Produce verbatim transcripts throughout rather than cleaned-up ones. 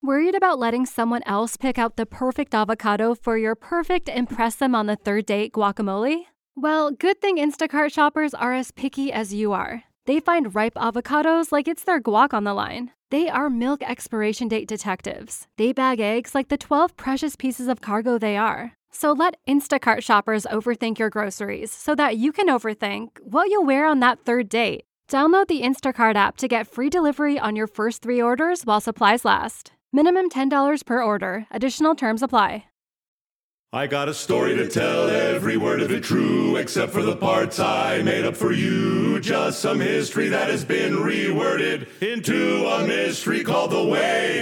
Worried about letting someone else pick out the perfect avocado for your perfect impress them on the third date guacamole? Well, good thing Instacart shoppers are as picky as you are. They find ripe avocados like it's their guac on the line. They are milk expiration date detectives. They bag eggs like the twelve precious pieces of cargo they are. So let Instacart shoppers overthink your groceries so that you can overthink what you'll wear on that third date. Download the Instacart app to get free delivery on your first three orders while supplies last. Minimum ten dollars per order. Additional terms apply. I got a story to tell, every word of it true, except for the parts I made up for you. Just some history that has been reworded into a mystery called The Way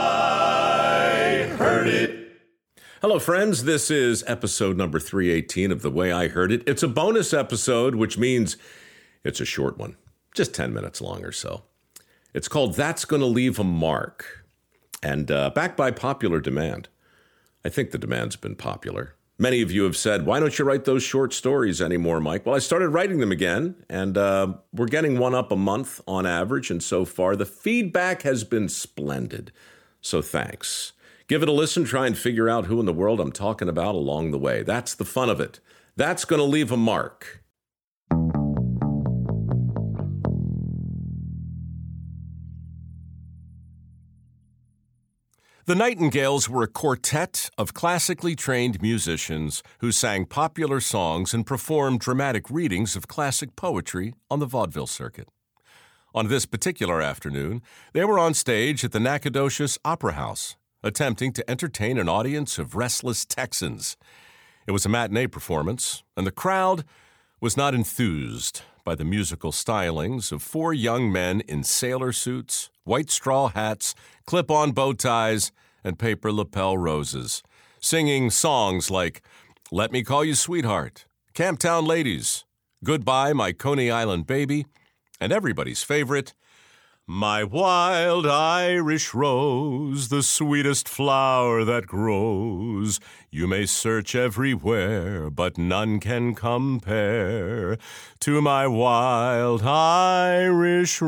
I Heard It. Hello, friends. This is episode number three eighteen of The Way I Heard It. It's a bonus episode, which means it's a short one, just ten minutes long or so. It's called That's Gonna Leave a Mark, and uh, backed by popular demand. I think the demand's been popular. Many of you have said, why don't you write those short stories anymore, Mike? Well, I started writing them again, and uh, we're getting one up a month on average, and so far the feedback has been splendid. So thanks. Give it a listen, try and figure out who in the world I'm talking about along the way. That's the fun of it. That's going to leave a mark. The Nightingales were a quartet of classically trained musicians who sang popular songs and performed dramatic readings of classic poetry on the vaudeville circuit. On this particular afternoon, they were on stage at the Nacogdoches Opera House, attempting to entertain an audience of restless Texans. It was a matinee performance, and the crowd was not enthused by the musical stylings of four young men in sailor suits, white straw hats, clip-on bow ties, and paper lapel roses, singing songs like Let Me Call You Sweetheart, Camptown Ladies, Goodbye, My Coney Island Baby, and everybody's favorite, My Wild Irish Rose, the sweetest flower that grows. You may search everywhere, but none can compare to my wild Irish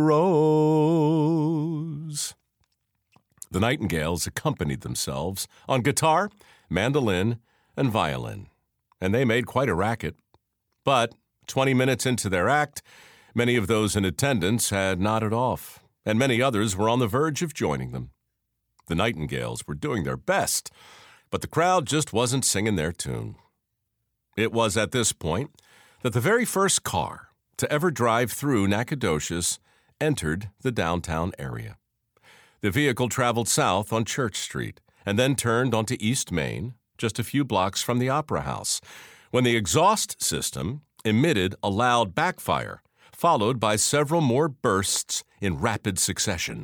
rose. The Nightingales accompanied themselves on guitar, mandolin, and violin, and they made quite a racket. But twenty minutes into their act, many of those in attendance had nodded off, and many others were on the verge of joining them. The Nightingales were doing their best, but the crowd just wasn't singing their tune. It was at this point that the very first car to ever drive through Nacogdoches entered the downtown area. The vehicle traveled south on Church Street and then turned onto East Main, just a few blocks from the Opera House, when the exhaust system emitted a loud backfire, followed by several more bursts in rapid succession.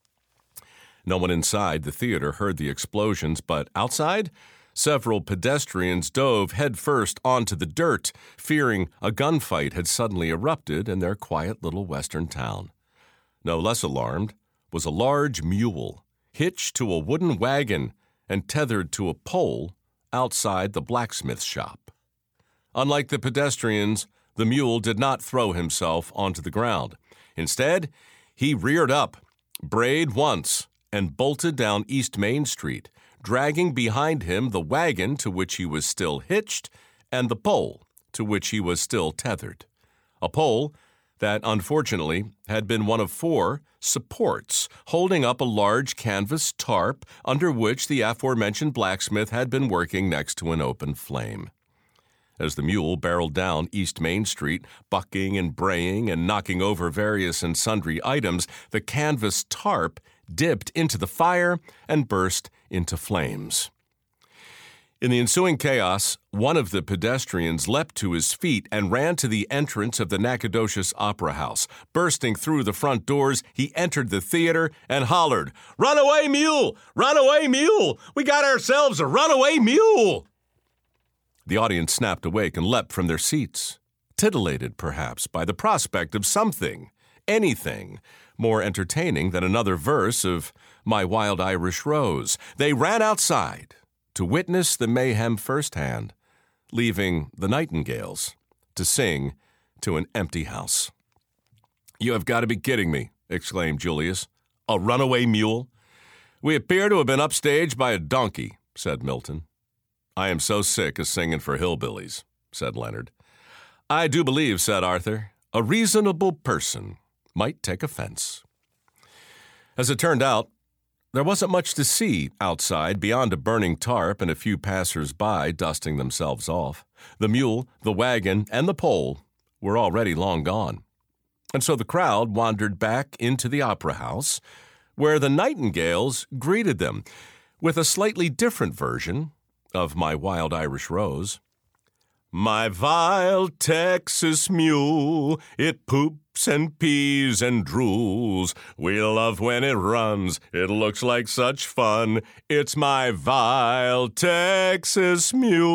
No one inside the theater heard the explosions, but outside, several pedestrians dove headfirst onto the dirt, fearing a gunfight had suddenly erupted in their quiet little western town. No less alarmed was a large mule, hitched to a wooden wagon and tethered to a pole outside the blacksmith shop. Unlike the pedestrians, the mule did not throw himself onto the ground. Instead, he reared up, brayed once, and bolted down East Main Street, dragging behind him the wagon to which he was still hitched and the pole to which he was still tethered. A pole that, unfortunately, had been one of four supports holding up a large canvas tarp under which the aforementioned blacksmith had been working next to an open flame. As the mule barreled down East Main Street, bucking and braying and knocking over various and sundry items, the canvas tarp dipped into the fire and burst into flames. In the ensuing chaos, one of the pedestrians leapt to his feet and ran to the entrance of the Nacogdoches Opera House. Bursting through the front doors, he entered the theater and hollered, "Runaway mule! Runaway mule! We got ourselves a runaway mule!" The audience snapped awake and leapt from their seats, titillated perhaps by the prospect of something, anything, more entertaining than another verse of My Wild Irish Rose. They ran outside to witness the mayhem firsthand, leaving the Nightingales to sing to an empty house. "You have got to be kidding me," exclaimed Julius. "A runaway mule?" "We appear to have been upstaged by a donkey," said Milton. "I am so sick of singing for hillbillies," said Leonard. "I do believe," said Arthur, "a reasonable person might take offense." As it turned out, there wasn't much to see outside beyond a burning tarp and a few passers-by dusting themselves off. The mule, the wagon, and the pole were already long gone. And so the crowd wandered back into the opera house, where the Nightingales greeted them with a slightly different version of My Wild Irish Rose. My wild Texas mule, it poops and pees and drools. We love when it runs, it looks like such fun. It's my wild Texas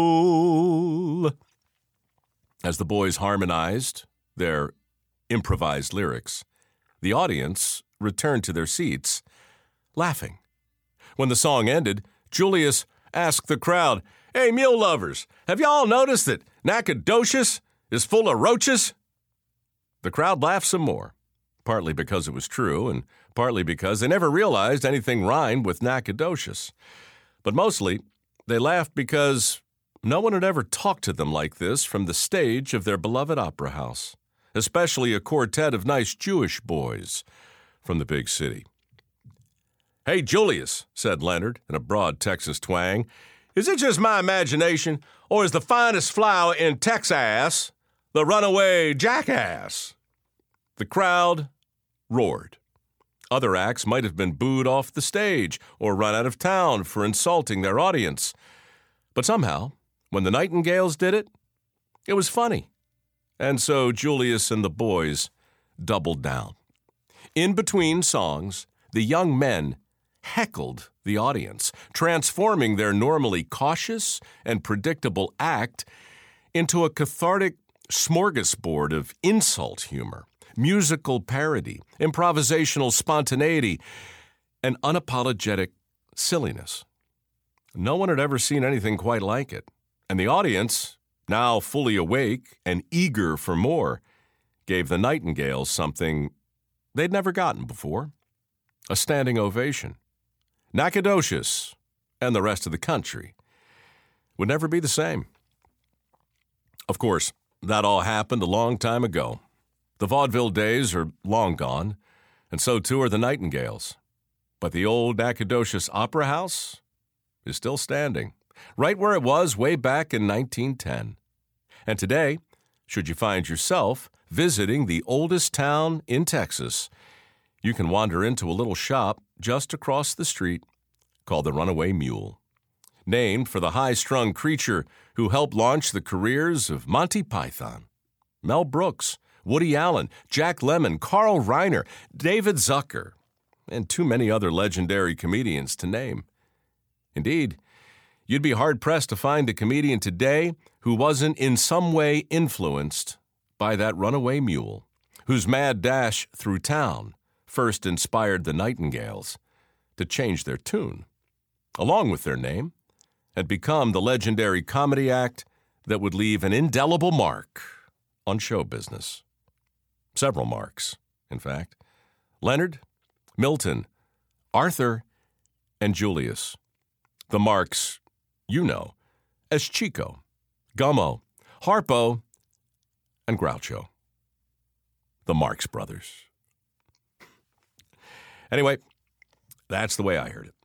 mule. As the boys harmonized their improvised lyrics, the audience returned to their seats, laughing. When the song ended, Julius asked the crowd, "Hey, mule lovers, have y'all noticed that Nacogdoches is full of roaches?" The crowd laughed some more, partly because it was true and partly because they never realized anything rhymed with Nacogdoches. But mostly, they laughed because no one had ever talked to them like this from the stage of their beloved opera house, especially a quartet of nice Jewish boys from the big city. "Hey, Julius," said Leonard in a broad Texas twang, "is it just my imagination, or is the finest flower in Texas the runaway jackass?" The crowd roared. Other acts might have been booed off the stage or run out of town for insulting their audience. But somehow, when the Nightingales did it, it was funny. And so Julius and the boys doubled down. In between songs, the young men heckled the audience, transforming their normally cautious and predictable act into a cathartic smorgasbord of insult humor, musical parody, improvisational spontaneity, and unapologetic silliness. No one had ever seen anything quite like it, and the audience, now fully awake and eager for more, gave the Nightingales something they'd never gotten before: a standing ovation. Nacogdoches and the rest of the country would never be the same. Of course, that all happened a long time ago. The vaudeville days are long gone, and so too are the Nightingales. But the old Nacogdoches Opera House is still standing, right where it was way back in nineteen ten. And today, should you find yourself visiting the oldest town in Texas, you can wander into a little shop just across the street called the Runaway Mule, named for the high-strung creature who helped launch the careers of Monty Python, Mel Brooks, Woody Allen, Jack Lemmon, Carl Reiner, David Zucker, and too many other legendary comedians to name. Indeed, you'd be hard-pressed to find a comedian today who wasn't in some way influenced by that runaway mule, whose mad dash through town first inspired the Nightingales to change their tune, along with their name, and become the legendary comedy act that would leave an indelible mark on show business. Several marks, in fact. Leonard, Milton, Arthur, and Julius. The marks you know as Chico, Gummo, Harpo, and Groucho. The Marx Brothers. Anyway, that's the way I heard it.